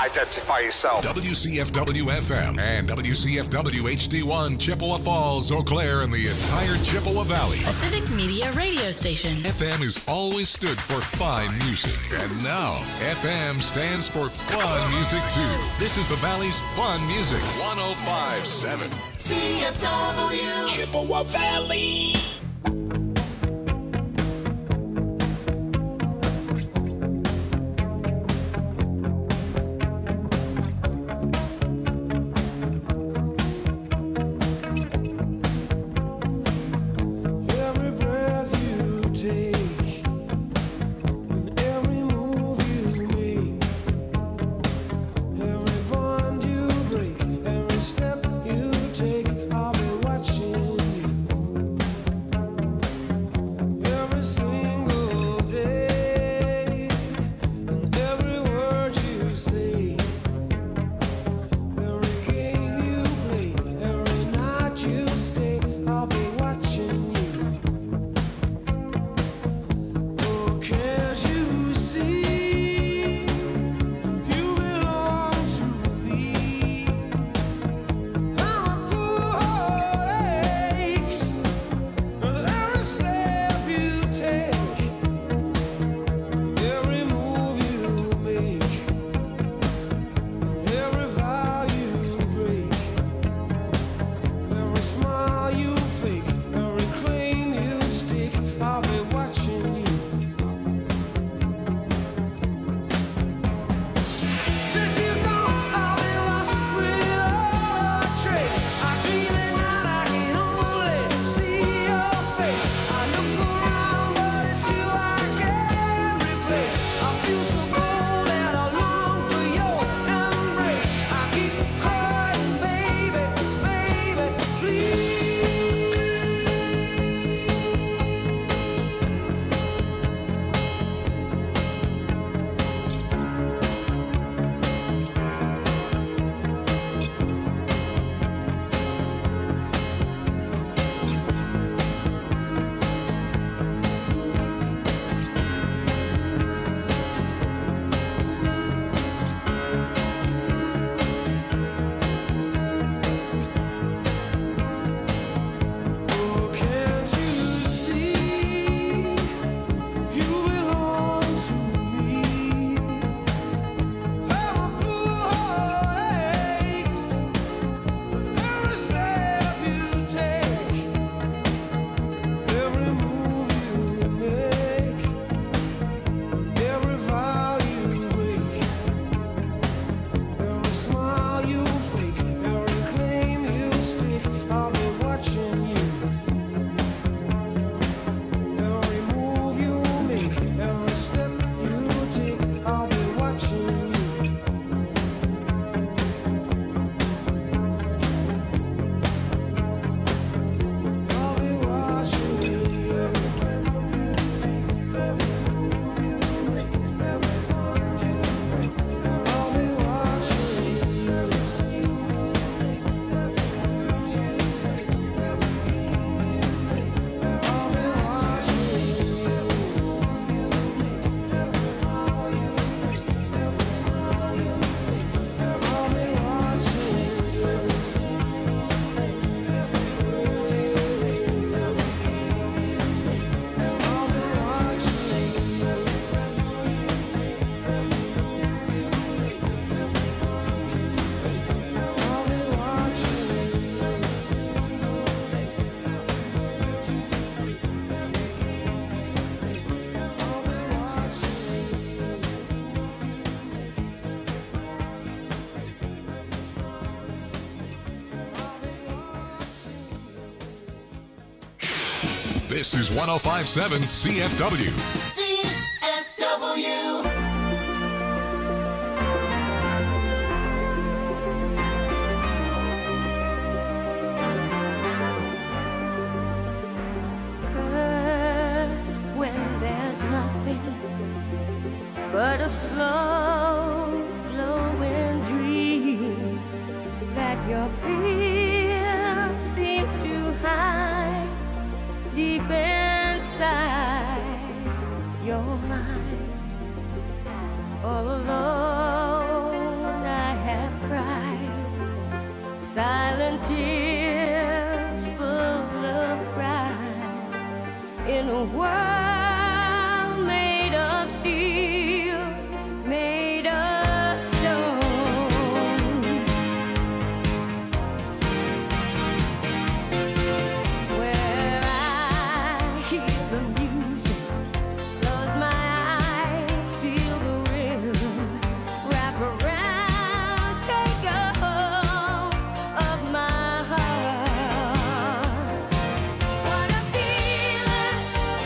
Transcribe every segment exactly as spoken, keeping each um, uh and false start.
identify yourself. W C F W F M and W C F W H D one, Chippewa Falls, Eau Claire, and the entire Chippewa Valley. A civic media radio station. F M has always stood for fine music, and now F M stands for fun music too. This is the Valley's fun music, one oh five point seven. C F W Chippewa Valley. This is one oh five point seven C F W. C F W. First, when there's nothing but a slow glowing dream that your fear seems to hide deep inside your mind. All alone silent tears full of pride in a world made of steel, made of stone. Where I hear the music, close my eyes, feel the rhythm, wrap around, take a hold of my heart. What a feeling,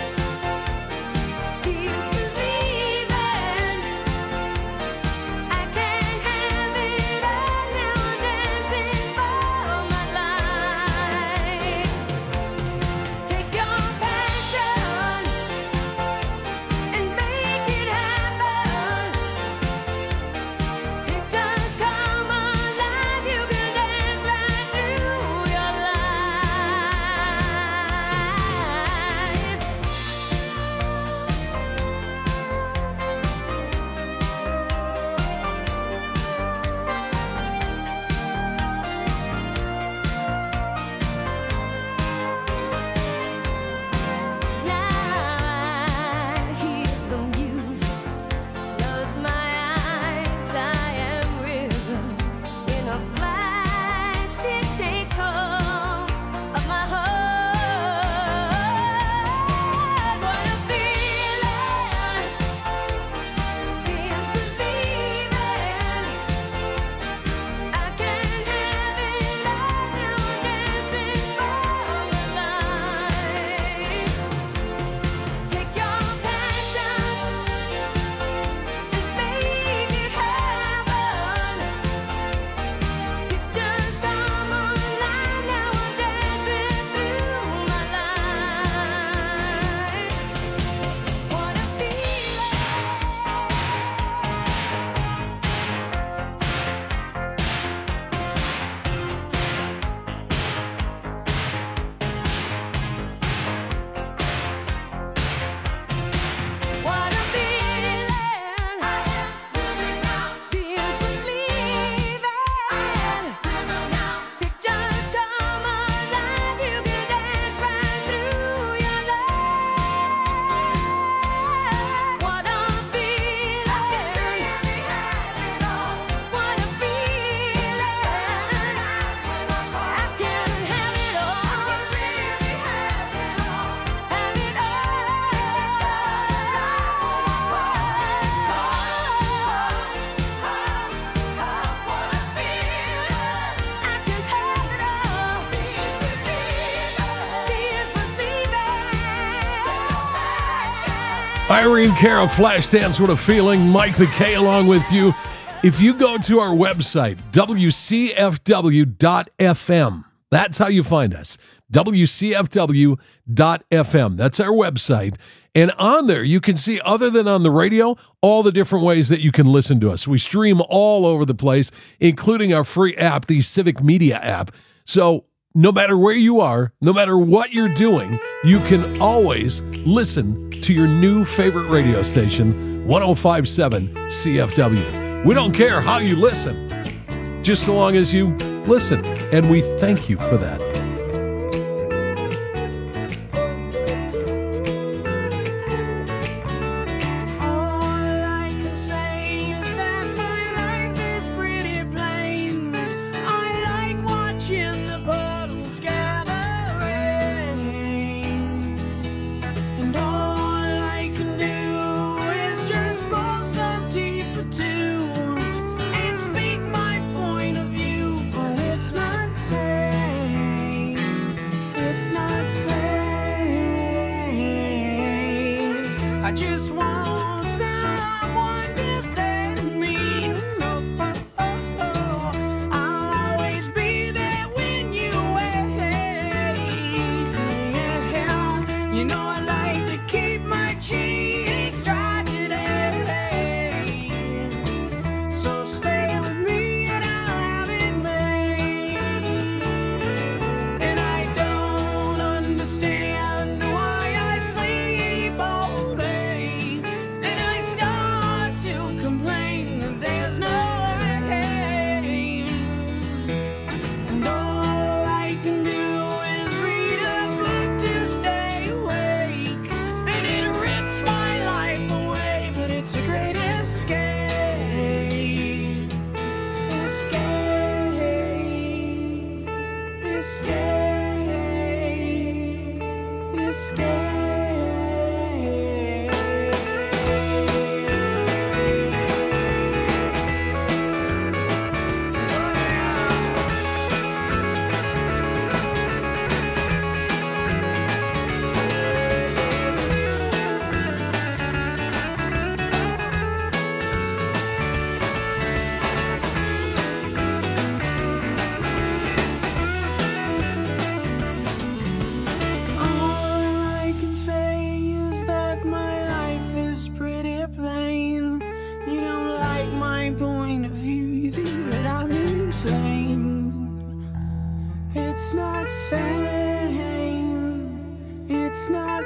feels believing. I can't have it all now, I'm dancing for my life. Take your passion and make it happen. It just come alive, you can dance right through your life. Now I hear the music, close my eyes, I am rhythm. In a flash, it takes hold of my heart. What a feeling, feels believing. I can't have it all now, I'm dancing for my life. Take your passion and make it happen. It just come alive, now I'm dancing through my life. What a feeling. What a feeling. I am music now. Feels believing. I am rhythm now. It just come alive. You can dance right through your life. What a feeling. I can really have it all. What a feeling. Just come alive when I call. I can have it all. I can really have it all. Have it all. Just come alive when I call. Call, call, call, call. What a feeling. I can have it all. Please believe it. Please believe it. Take your passion. Irene Cara, Flashdance, what a feeling. Mike McKay along with you. If you go to our website, W C F W dot F M, that's how you find us. W C F W dot F M. That's our website. And on there, you can see, other than on the radio, all the different ways that you can listen to us. We stream all over the place, including our free app, the Civic Media app. So no matter where you are, no matter what you're doing, you can always listen to your new favorite radio station, one oh five point seven C F W. We don't care how you listen, just so long as you listen. And we thank you for that. All I can say is that my life is pretty plain. I like watching the puddles gathering, and all I can do is just pour some tea for two and speak my point of view, but it's not safe. It's not sane. It's not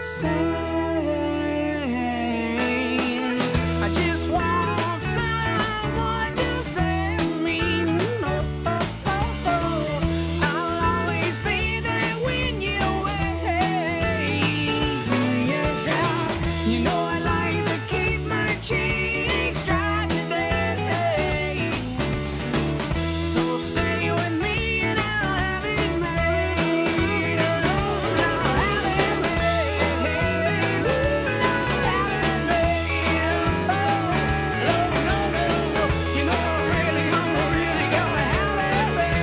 sane. I just want someone to save me. Oh, oh, oh, oh. I'll always be there when you're away. Yeah, you know I like to keep my cheeks dry today. So stay with me and I'll have it made. I'll have it made. I'll have it made. Oh, no, no, no. You know I really, I'm really gonna have it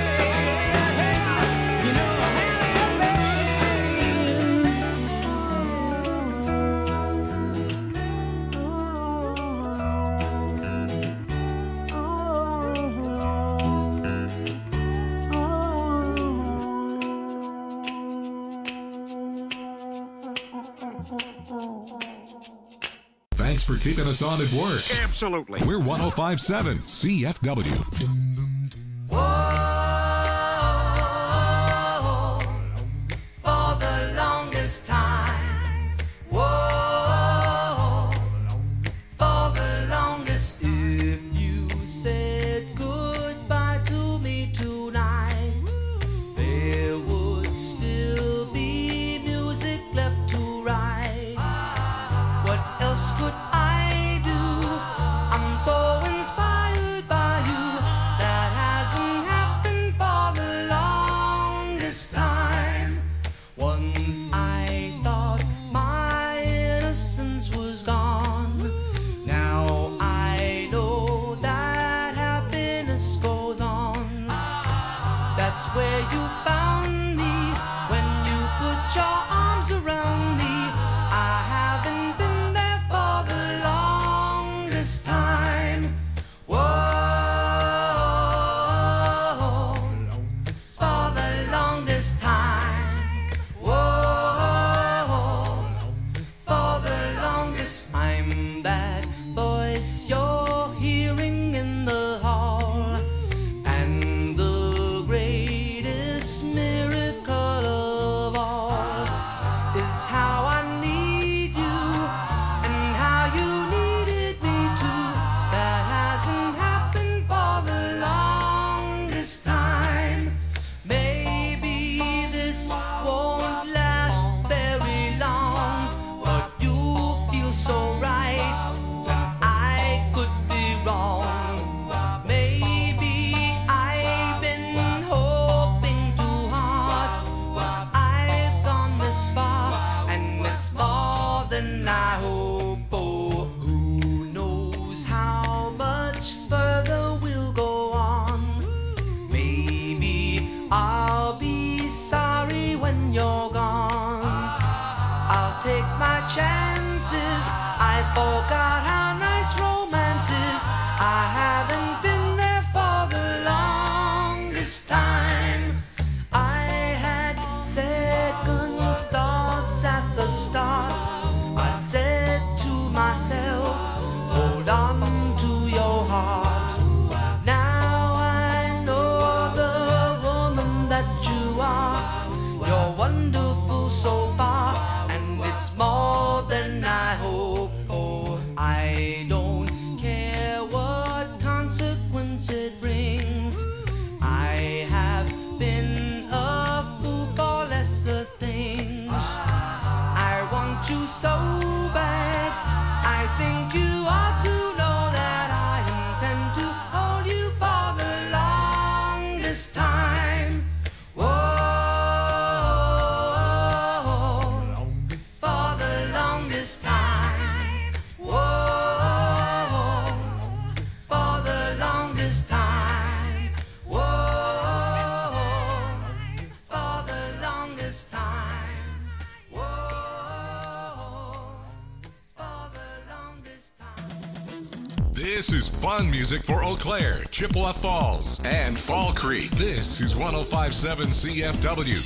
made. You know I have Thanks for keeping us on at work. Absolutely. We're one oh five point seven C F W. Whoa, for the longest time. Whoa, for the longest. If you said goodbye to me tonight, there would still be music left to write. What else could I do? I'm so inspired by you. That hasn't happened for the longest time. Once I thought my innocence was gone. Now I know that happiness goes on. That's where you found me when you put your arms around me. I haven't been there for the longest time. Whoa, for the longest time. Whoa, for the longest. I'm that voice you're hearing in the hall. And the greatest miracle of all is how I need you and how you needed me too. That hasn't happened for the longest time. Maybe this won't last very long, but you feel so right, and I could be wrong. Maybe I've been hoping too hard, but I've gone this far, and it's more than I hoped for. Who knows how much further we'll go on? Maybe I'll be sorry when you're gone. I'll take my chances. I forgot how nice romance is. I haven't been there for the longest time. I had second thoughts at the start. I said to myself, hold on to your heart. Now I know the woman that you are. You're wonderful so far, and it's more than I hoped for. I don't care what consequence it brings. I have been a fool for lesser things. I want you so bad. I think you ought to know that I intend to hold you for the longest time. Whoa, for the longest time. Whoa, for the longest time. Whoa, for the longest time. Whoa, for the longest time. This is fun music for Eau Claire, Chippewa Falls, and Fall Creek. This is one oh five point seven C F W.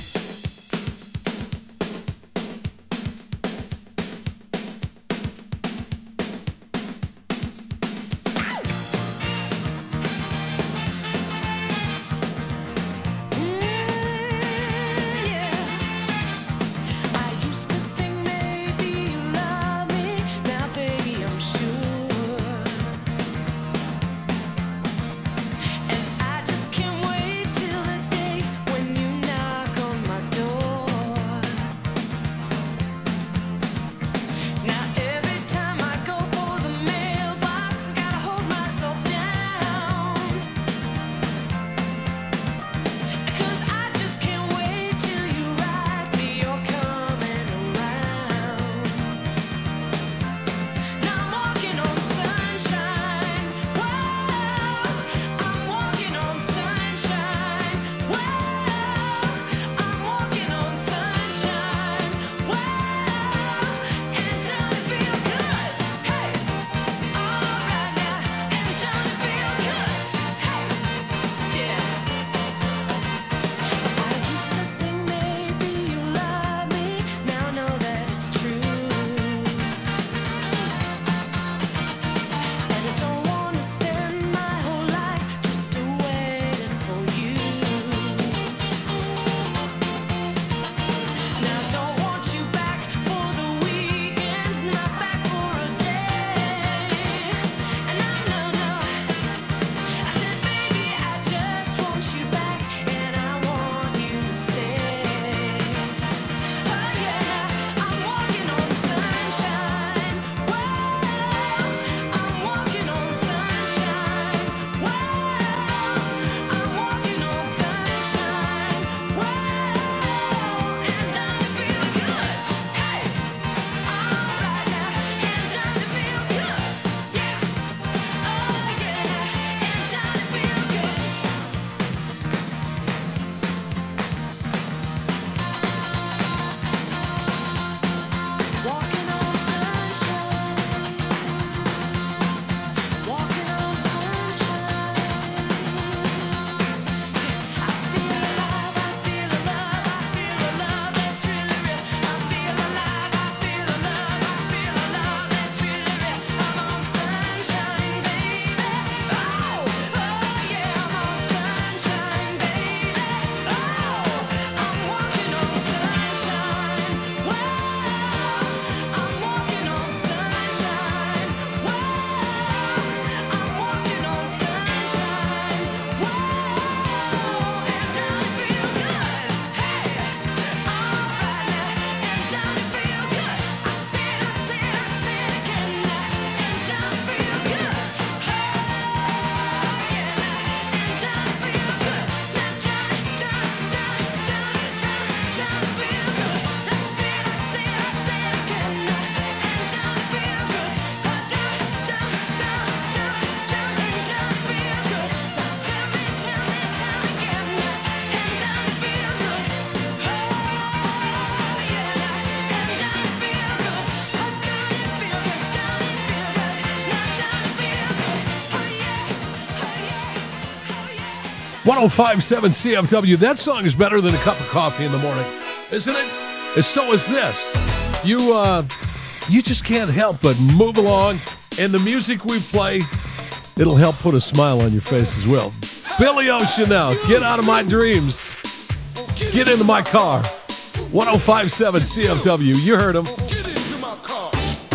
one oh five point seven C F W. That song is better than a cup of coffee in the morning, isn't it? And so is this. You, uh, you just can't help but move along, and the music we play, it'll help put a smile on your face as well. Billy Ocean now, Get Out of My Dreams. Get into my car. one oh five point seven C F W. You heard him. Get into my car.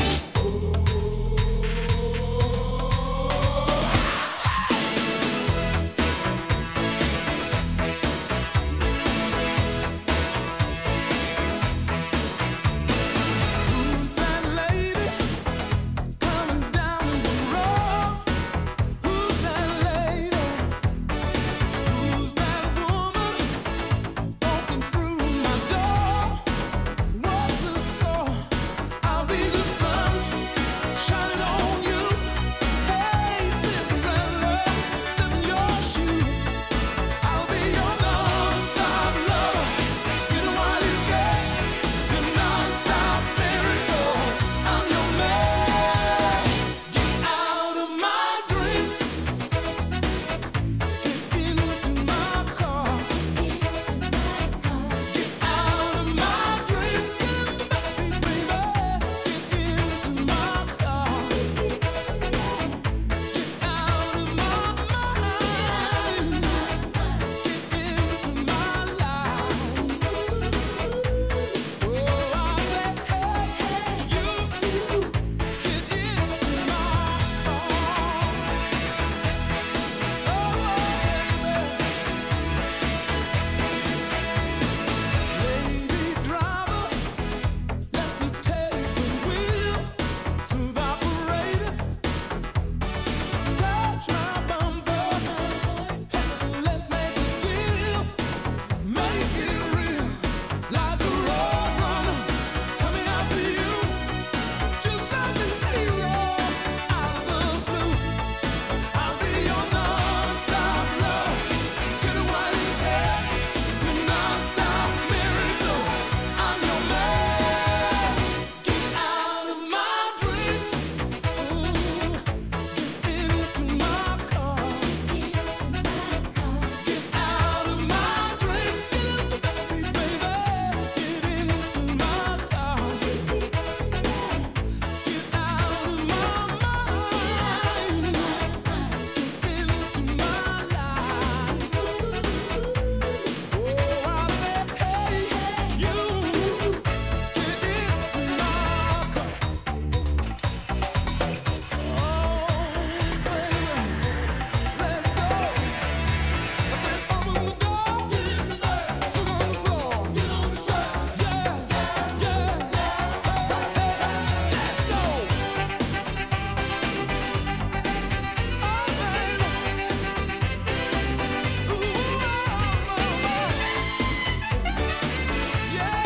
Who's that lady coming down the road? Who's that lady? Who's that woman walking through my door? What's the score? I'll be the sun shining on you. Hey, Cinderella, step in your shoe. I'll be your non-stop lover. You know what you get? Your non-stop miracle. I'm your man. Get out of my dreams. Get into my car. Get out of my dreams. Get in the backseat, baby. Get into my car. Get out of my mind. Get into my life. Oh, I said, hey, you, get into my car. Oh, baby, driver, let me take the wheel to the operator. Touch my bumper, let's make a deal. Make it real, like a road runner coming after you, just like a hero out of the blue. I'll be your non-stop love. Get away, yeah, your non-stop miracle. I'm your man. Get out of my dreams. Ooh, get into my car. Get out of my dreams. Get in the backseat, baby. Get into my car. Get out of my mind. Get into my life. Oh, I said, hey, you, get into my car. Oh, baby, let's go. I said, open the door, get in the bed, foot on the floor, get on the track, yeah, yeah, let's go. Oh, baby, ooh, yeah.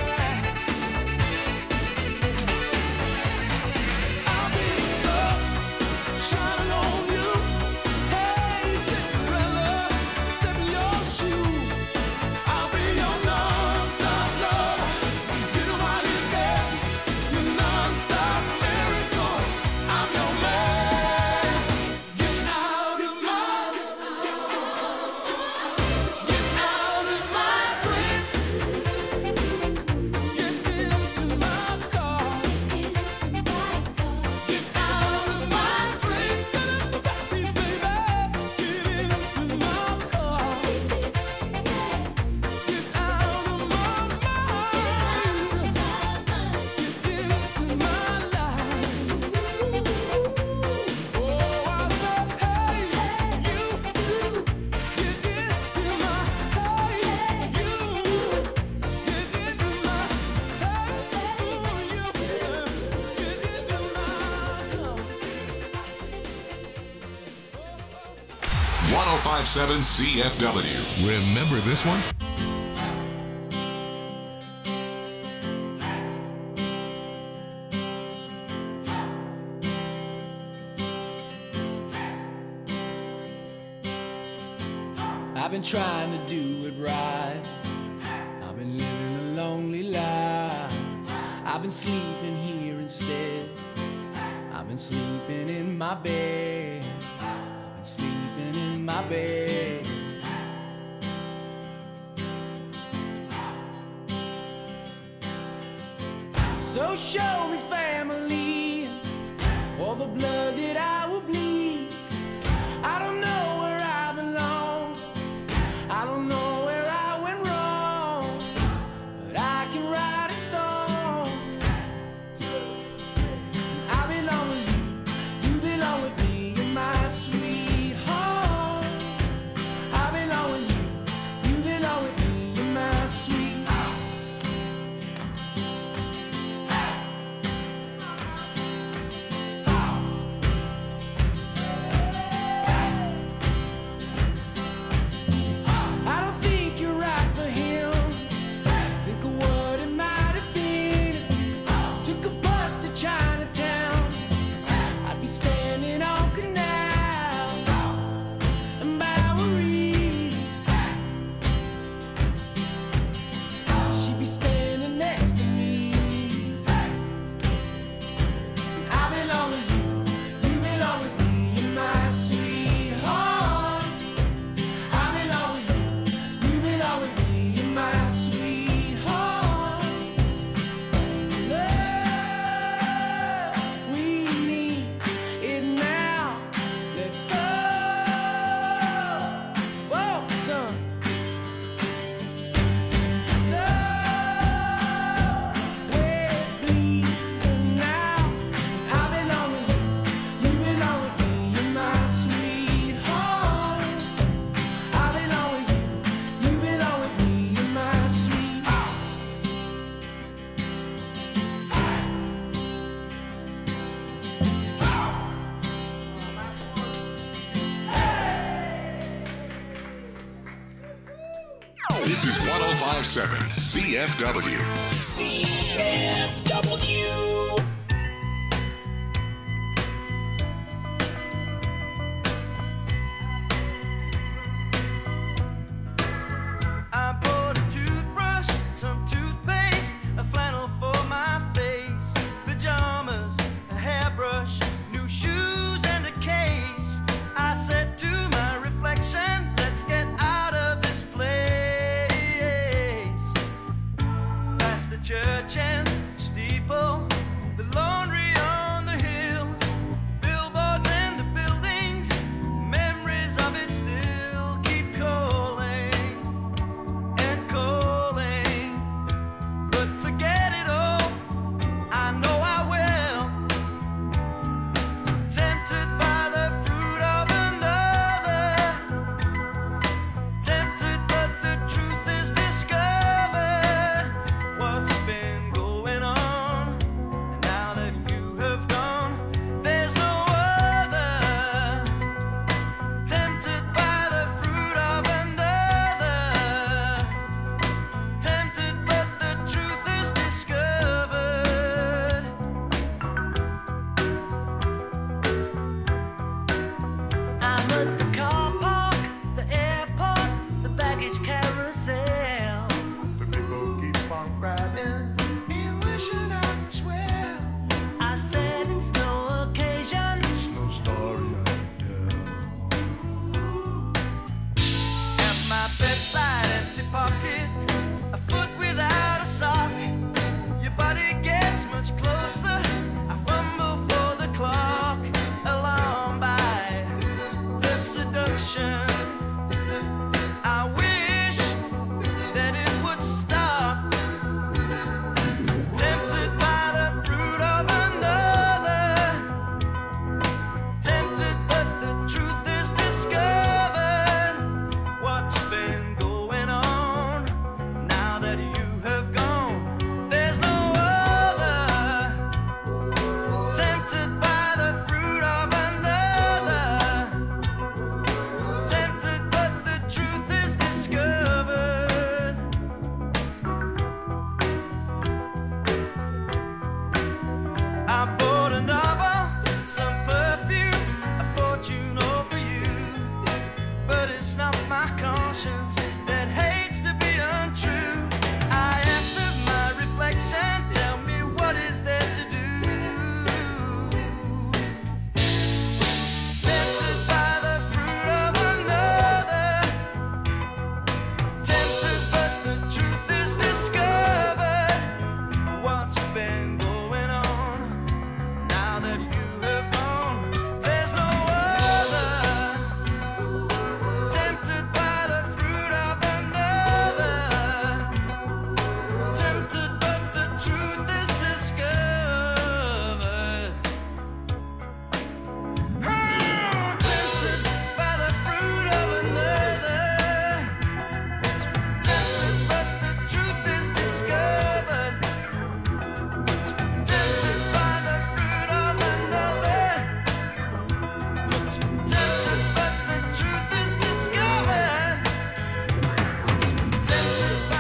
I'll be the sun shining on you. Hey, Cinderella, step in your shoe. I'll be your non-stop lover. You know what you get? Your non-stop miracle. I'm your man. Get out of my, get out of my dreams. Get into my car. Get out of my dreams. Get in the backseat, baby. Get into my car. Get out of my mind. Get into my life. Oh, I said, hey, you, get into my, hey, you, get into my, hey, you, get into my car. one oh five point seven C F W. Remember this one? I've been trying to do it right. I've been living a lonely life. I've been sleeping here instead. I've been sleeping in my bed. I've been sleeping in my bed. So show me family, all the blood that I will bleed. I don't know where I belong, I don't know where I went wrong, but I can write a song. I belong with you, you belong with me, you're my sweetheart. I belong with you, you belong with me, you're my sweetheart. I don't think you're right for him. Think of what it might have been if you took a bus to Chinatown. I'd be standing on Canal and Bowery. She'd be standing next to me. I belong with you, you belong with me, you're my sweetheart. I belong with you, you belong with me, you're my sweetheart. Love, we need it now. Let's go, focus on. So, we're bleeding now. I belong with you, you belong with me, you're my sweetheart. I belong with you, you belong with me, you're my sweetheart. This is one oh five point seven C F W. C F W. I bought a toothbrush, some toothpaste, a flannel for my face, pajamas, a hairbrush, new shoes, and a case. I said to my reflection, let's get out of this place. Past the church and steeple, the laundry on the hill, billboards and the buildings, memories of it still keep calling and calling, but forget it all, I know I will. Tempted by the fruit of another, tempted but the truth is discovered. What's been going on, and now that you have gone, there's no other. Tempted by the fruit of another, tempted but the truth is discovered. I'm at the car park, the airport, the baggage carousel. The people keep on riding and wishing I was well. I said it's no occasion, it's no story I can tell. At my bedside, empty pocket, a foot without a sock. Your body gets much closer. I fumble for the clock, alarmed by the seduction. I wish that it would stop. Tempted by the fruit of another, tempted but the truth is discovered. What's been going on,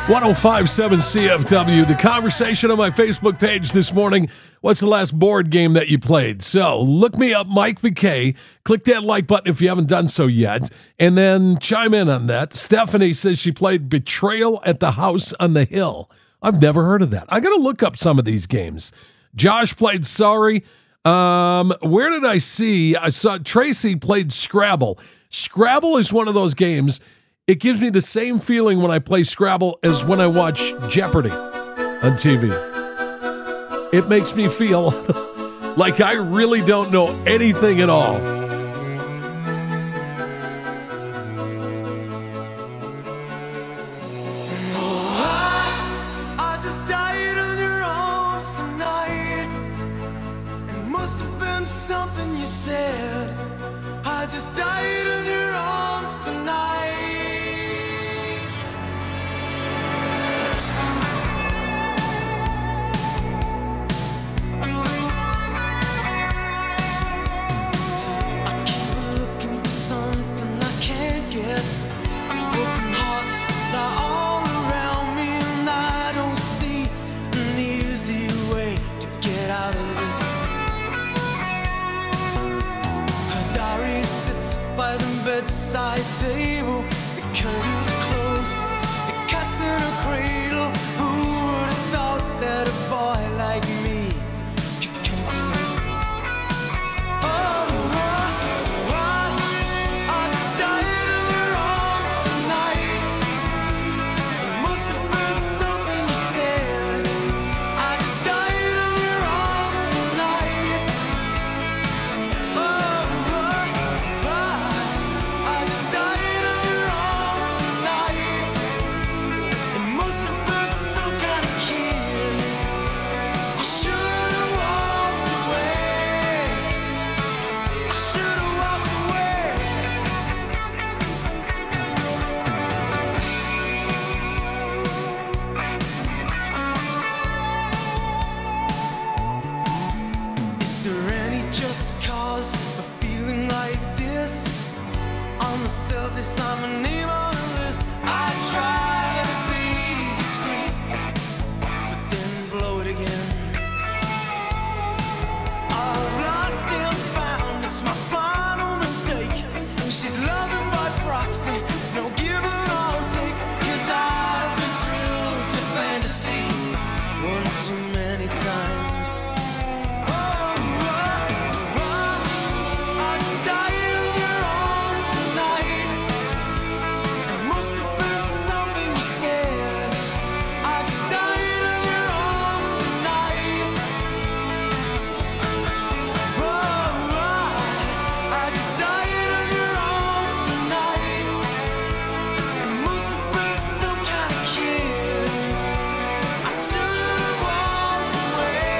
one oh five point seven C F W. The conversation on my Facebook page this morning, what's the last board game that you played? So look me up, Mike McKay. Click that like button if you haven't done so yet, and then chime in on that. Stephanie says she played Betrayal at the House on the Hill. I've never heard of that. I got to look up some of these games. Josh played Sorry. Um, where did I see? I saw Tracy played Scrabble. Scrabble is one of those games. It gives me the same feeling when I play Scrabble as when I watch Jeopardy on T V. It makes me feel like I really don't know anything at all. I just died in your arms tonight. It must have been something you said. I just died in your arms tonight. I keep looking for something I can't get. Broken hearts lie all around me, and I don't see an easy way to get out of this. Her diary sits by the bedside table. The curtains are closed, the cat's in a cradle. Who would have thought that a boy like me could come to this? Oh, I, I, I just died in your arms tonight. It must have been something you said. I just died in your arms tonight. Oh, I, I just died in your arms tonight. It must have been some kind of kiss. I should have walked away. I should have walked away. Is there any just cause for feeling like this? On the surface, I'm a name on a list. I try to be discreet, but then blow it again. I've lost and found, it's my final mistake. She's loving by proxy, no give and I'll take. Cause I've been thrilled to fantasy one too many times. Oh, I, I just died in your arms tonight. It must have been something you said. I just died in your arms tonight. Oh, I, I just died in your arms tonight. It must have been some kind of kiss. I should have walked away.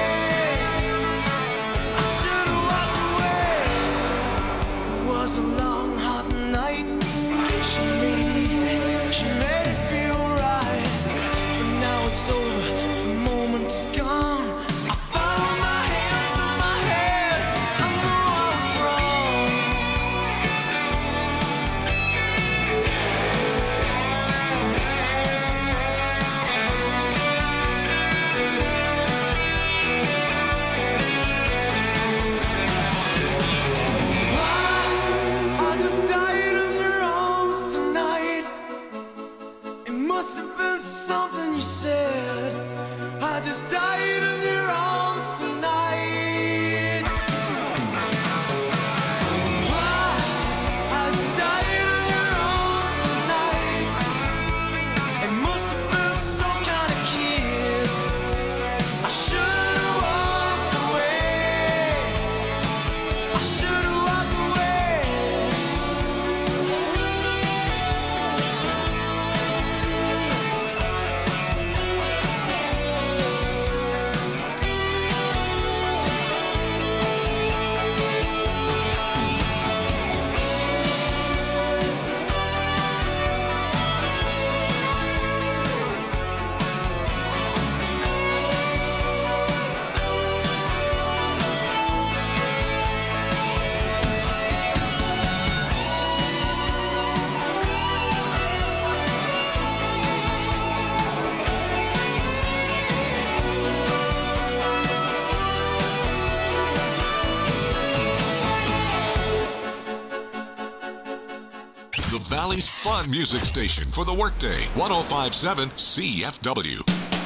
I should have walked away. It was a long, hot night. She made it easy. She made it feel right. But now it's over. The moment is gone. I follow my hands through my head. I know I was wrong. I just died in your arms tonight. It must have been something you said. I just died in your arms tonight. I just died in your arms tonight. It must have been some kind of kiss. I should have walked away. I should have walked away. Valley's fun music station for the workday. one oh five point seven C F W.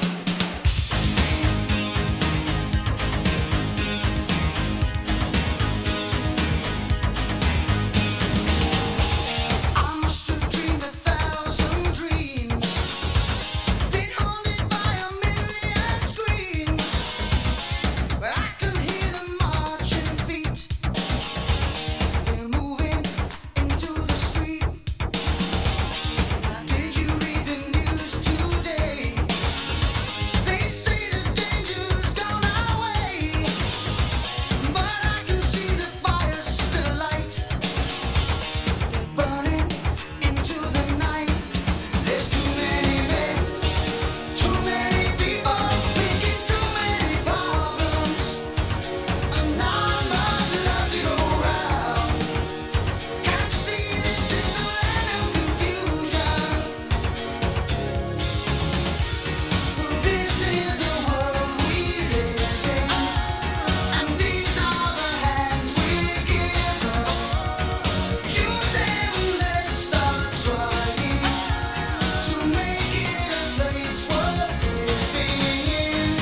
I must have dreamed a thousand dreams, been haunted by a million screams, but I can hear the marching feet. They're moving into the street. Now, did you read the news today? They say the danger's gone our way, but I can see the fire still light. Burning into the night. There's too many men, too many people, making too many problems, and not much love to go round. Can't you see this is a land of confusion? This is the world we live in, and these are the hands we give up. Use them and let's start trying to make it a place worth living in.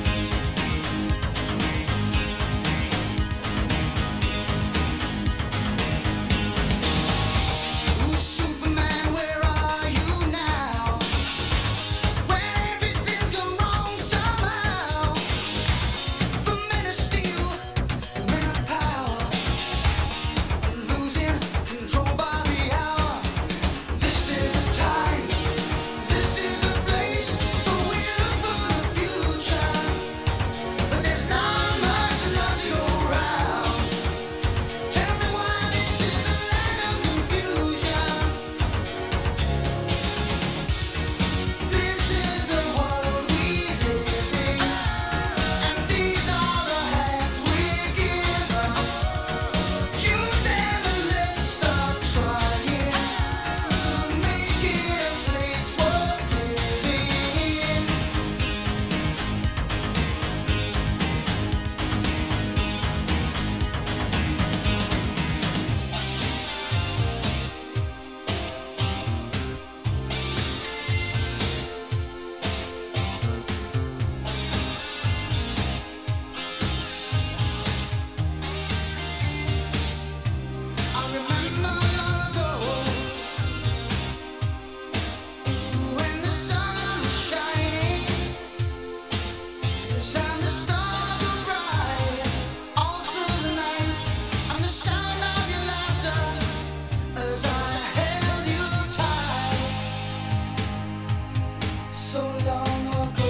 Ooh, Superman, where are you now? When everything's gone wrong somehow. The men of steel, the men of power, are losing control by the hour. This is the time, this is the place, so we look for the future. But there's not much love to go round. Tell me why this is a land of confusion. This is the world we live in, and these are the hands we give up. Use them and let's start trying to make it a place worth living in. I remember long ago when the sun was shining, and the stars were bright all through the night, and the sound of your laughter as I held you tight. So long ago.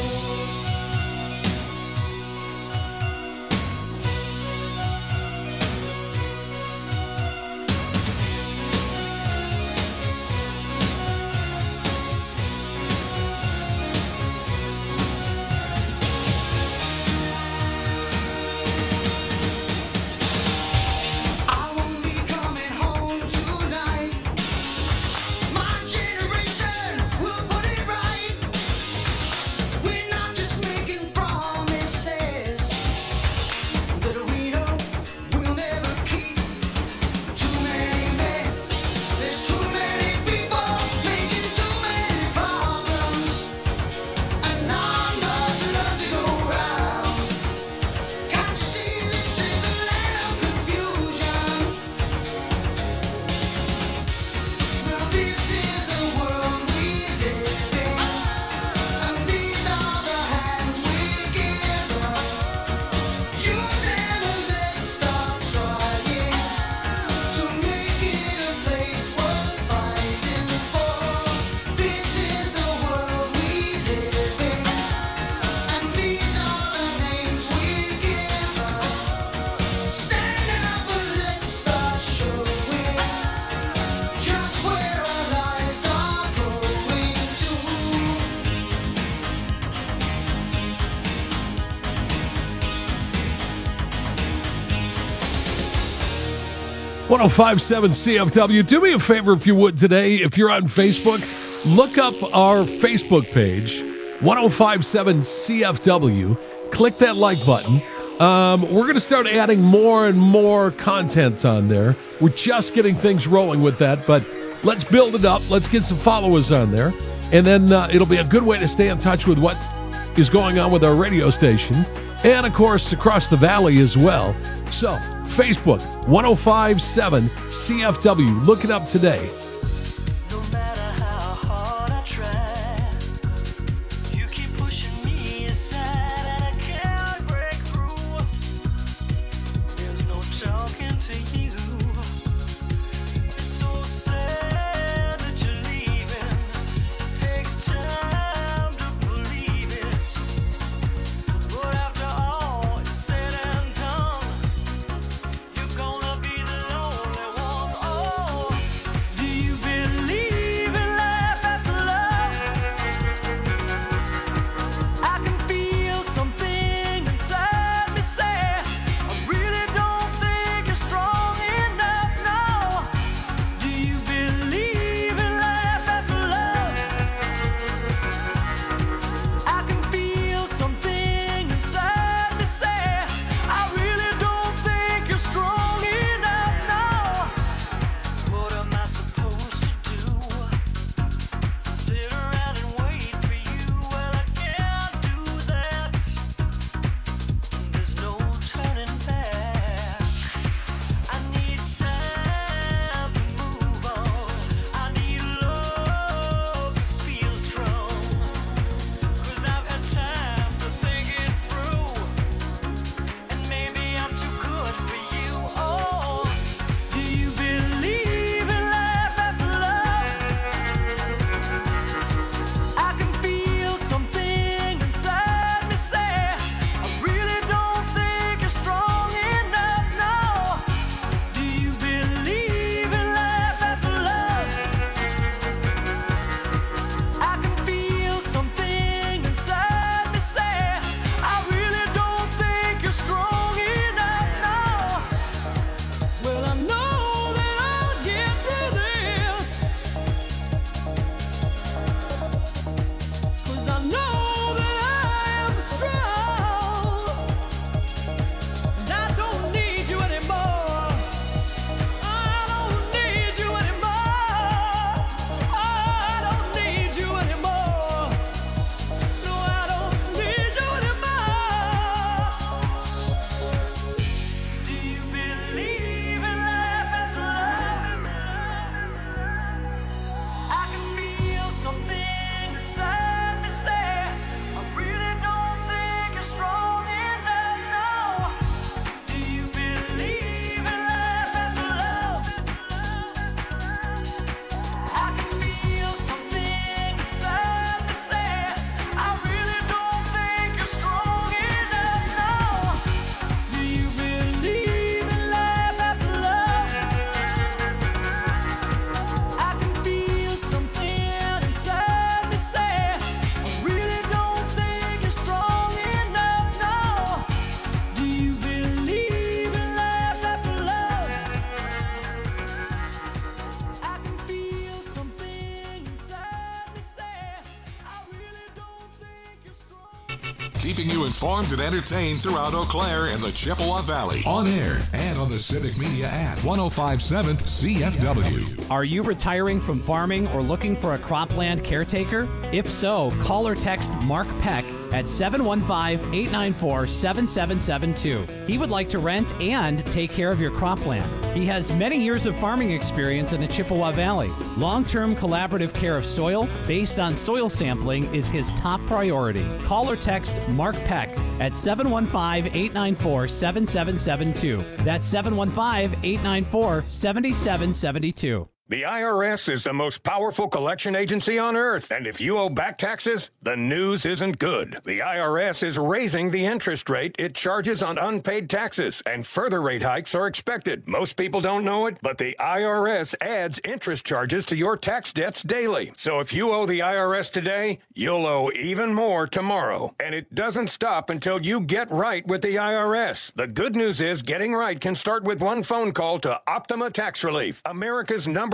I won't be coming home tonight. My generation will put it right. We're not just making promises that we know we'll never keep. Too many men, there's too many people making too many problems, and not much love to go round. Can't you see this is a land of confusion? Well, this is the world we live in, and these are the hands we give up. Use them and let's start trying to make it a place worth fighting for. This is the world we live in, and these are the names we give up. Standing up and let's start showing just where our lives are going to. one oh five point seven C F W. Do me a favor, if you would, today. If you're on Facebook, look up our Facebook page, one oh five point seven C F W. Click that like button. Um, we're going to start adding more and more content on there. We're just getting things rolling with that, but Let's build it up. Let's get some followers on there. And then uh, it'll be a good way to stay in touch with what is going on with our radio station. And, of course, across the valley as well. So, Facebook, ten fifty-seven C F W. Look it up today. No matter how hard I try, you keep pushing me aside and I can't break through. There's no talking to you. It's so sad that you're leaving. Takes time to believe it. But after all is said and done, you're gonna be the lonely one. Oh, do you believe in life after love? I can feel something inside me say, I really don't think you're strong enough now. Do you believe in life after love? I can feel something inside me say, I really don't think you're strong enough now. What am I supposed to do? Sit around and wait for you? Well, I can't do that. There's no turning back. I need time to move on. I need love to feel strong. Cause I've had time to think it through. And maybe I'm too good for you. Oh, do you believe in life after love? I can feel something inside me say, I really don't think you're strong enough now. Do you believe in life after love? I can feel something inside me say, I really don't think you're strong enough now. Well, I know that I'll get through this, 'cause I know that I am strong. And I don't need you anymore. I don't need you anymore. I don't need you anymore. No, I don't need you anymore. Do you believe in life after love? I can feel something inside me say, I really don't think you're strong enough now. Do you believe in life after love? I can feel something inside me say, I really don't think you're strong enough now. Do you believe in life after love? I can feel something inside me say, I really don't think you're strong enough now. Do you believe in life after love? I can feel something inside me say, I really don't think you're strong. Keeping you informed and entertained throughout Eau Claire and the Chippewa Valley. On air and on the Civic Media app. ten fifty-seven C F W. Are you retiring from farming or looking for a cropland caretaker? If so, call or text Mark Peck at seven one five, eight nine four, seven seven seven two. He would like to rent and take care of your cropland. He has many years of farming experience in the Chippewa Valley. Long-term collaborative care of soil based on soil sampling is his top priority. Call or text Mark Peck at seven one five, eight nine four, seven seven seven two. That's seven one five, eight nine four, seven seven seven two. The I R S is the most powerful collection agency on earth, and if you owe back taxes, the news isn't good. The I R S is raising the interest rate it charges on unpaid taxes, and further rate hikes are expected. Most people don't know it, but the I R S adds interest charges to your tax debts daily. So if you owe the I R S today, you'll owe even more tomorrow. And it doesn't stop until you get right with the I R S. The good news is getting right can start with one phone call to Optima Tax Relief, America's number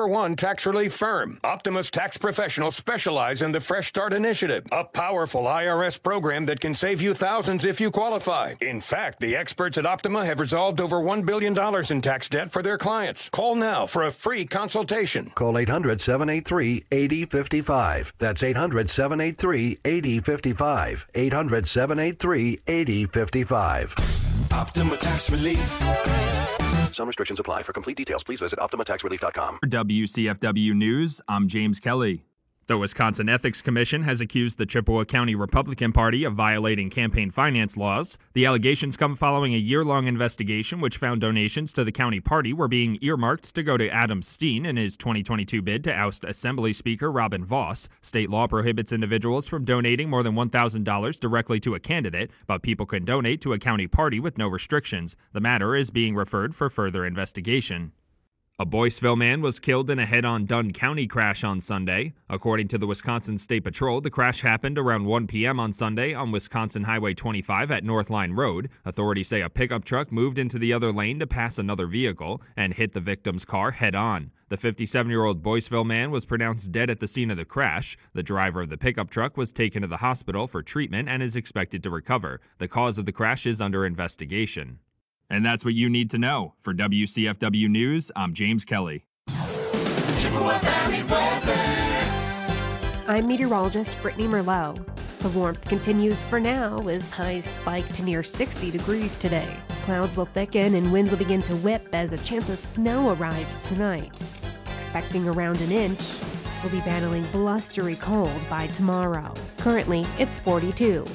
number one tax relief firm. Optima's tax professionals specialize in the Fresh Start Initiative, a powerful I R S program that can save you thousands if you qualify. In fact, the experts at Optima have resolved over one billion dollars in tax debt for their clients. Call now for a free consultation. Call eight hundred, seven eight three, eight zero five five. That's eight hundred, seven eight three, eight zero five five. eight hundred, seven eight three, eight zero five five. Optima Tax Relief. Some restrictions apply. For complete details, please visit optima tax relief dot com. For W C F W News, I'm James Kelly. The Wisconsin Ethics Commission has accused the Chippewa County Republican Party of violating campaign finance laws. The allegations come following a year-long investigation which found donations to the county party were being earmarked to go to Adam Steen in his twenty twenty-two bid to oust Assembly Speaker Robin Voss. State law prohibits individuals from donating more than one thousand dollars directly to a candidate, but people can donate to a county party with no restrictions. The matter is being referred for further investigation. A Boyceville man was killed in a head-on Dunn County crash on Sunday. According to the Wisconsin State Patrol, the crash happened around one p.m. on Sunday on Wisconsin Highway twenty-five at Northline Road. Authorities say a pickup truck moved into the other lane to pass another vehicle and hit the victim's car head-on. The fifty-seven-year-old Boyceville man was pronounced dead at the scene of the crash. The driver of the pickup truck was taken to the hospital for treatment and is expected to recover. The cause of the crash is under investigation. And that's what you need to know. For W C F W News, I'm James Kelly. Chippewa Valley weather. I'm meteorologist Brittany Merlot. The warmth continues for now as highs spike to near sixty degrees today. Clouds will thicken and winds will begin to whip as a chance of snow arrives tonight. Expecting around an inch, we'll be battling blustery cold by tomorrow. Currently, it's forty-two.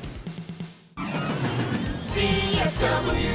C F W.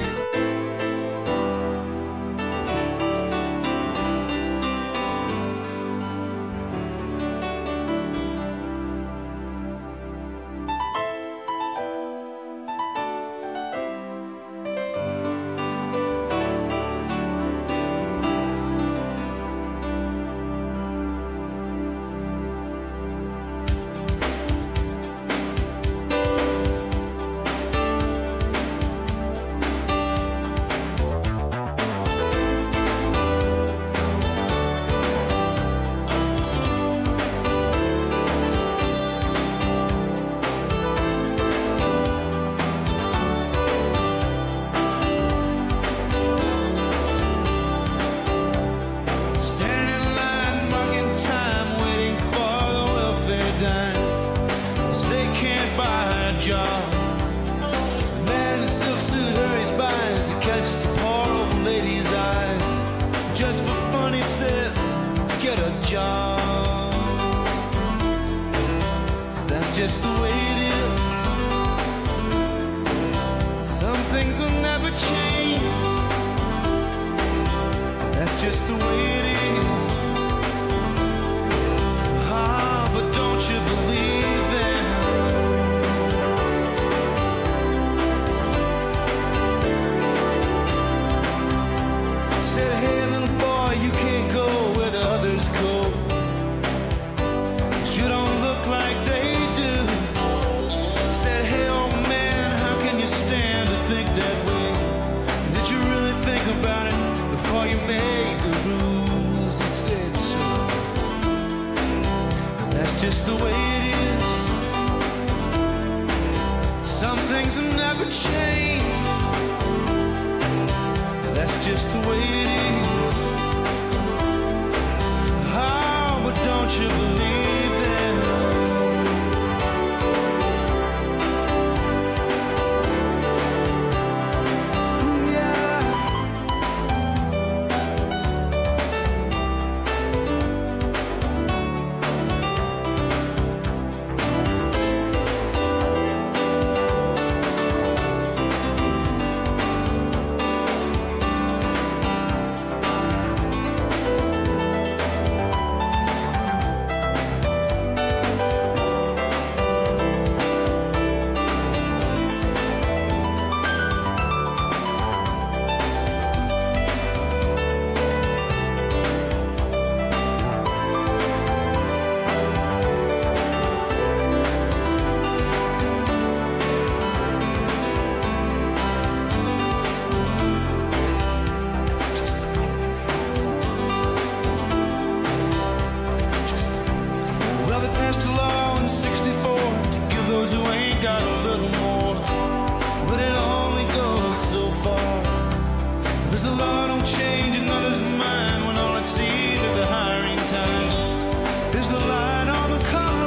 those who ain't got a little more, but it only goes so far. There's a law don't change another's mind when all it sees are the hiring time. There's the line on the color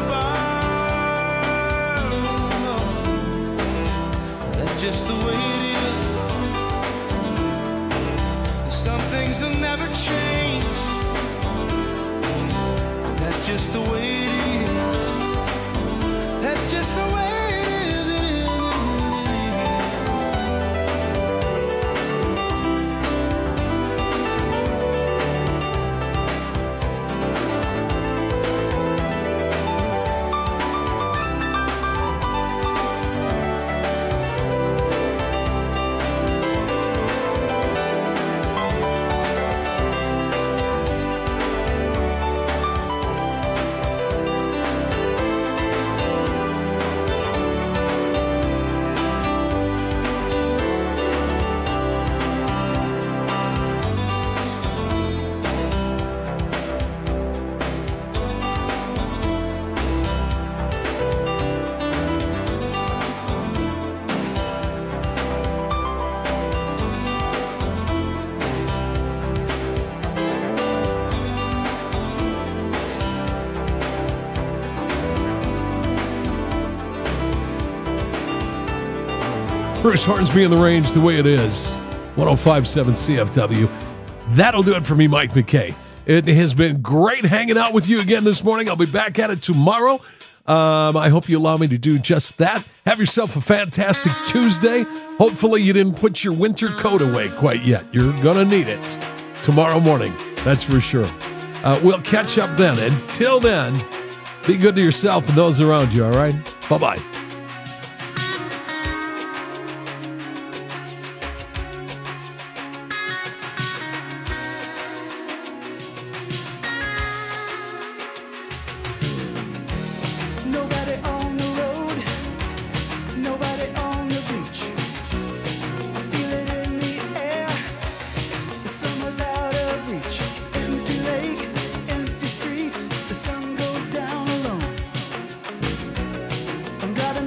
bar. That's just the way it is. Some things will never change. That's just the way it is. That's just the way it is. Bruce Hornsby in the range the way it is. one oh five point seven C F W. That'll do it for me, Mike McKay. It has been great hanging out with you again this morning. I'll be back at it tomorrow. Um, I hope you allow me to do just that. Have yourself a fantastic Tuesday. Hopefully you didn't put your winter coat away quite yet. You're going to need it tomorrow morning. That's for sure. Uh, we'll catch up then. Until then, be good to yourself and those around you, all right? Bye-bye. Nobody on the road, nobody on the beach. I feel it in the air, the summer's out of reach. Empty lake, empty streets, the sun goes down alone. I'm driving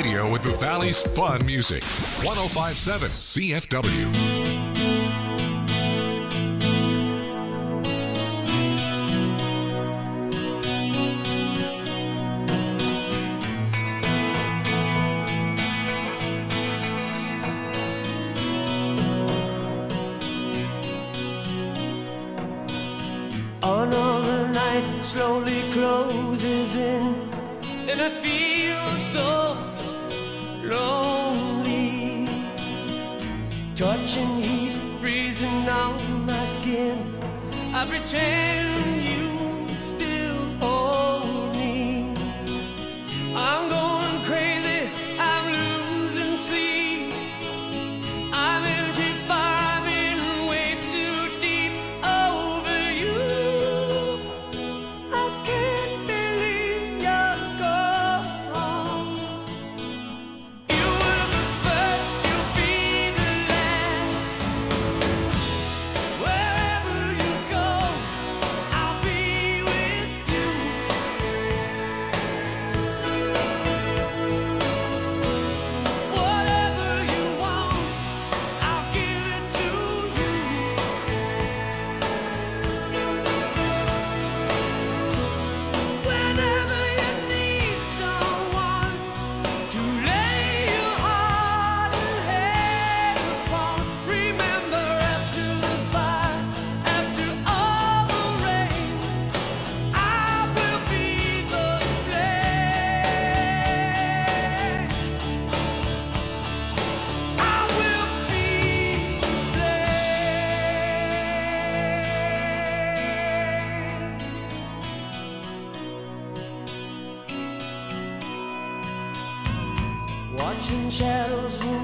radio with the Valley's fun music. one oh five point seven C F W. Another night slowly closes in, and I feel so lonely. Touching heat freezing on my skin. I pretend you still hold me. I'm going crazy, I'm losing sleep. I'm empty, farming way too deep over you. I can't believe you're gone. You were the first, you'll be the last. Wherever you go, I'll be with you. Whatever you want, I'll give it to you. Whenever you need someone to lay your heart and head upon, remember after the fire, after all the rain, I will be the flame. I will be the flame. Watching shadows move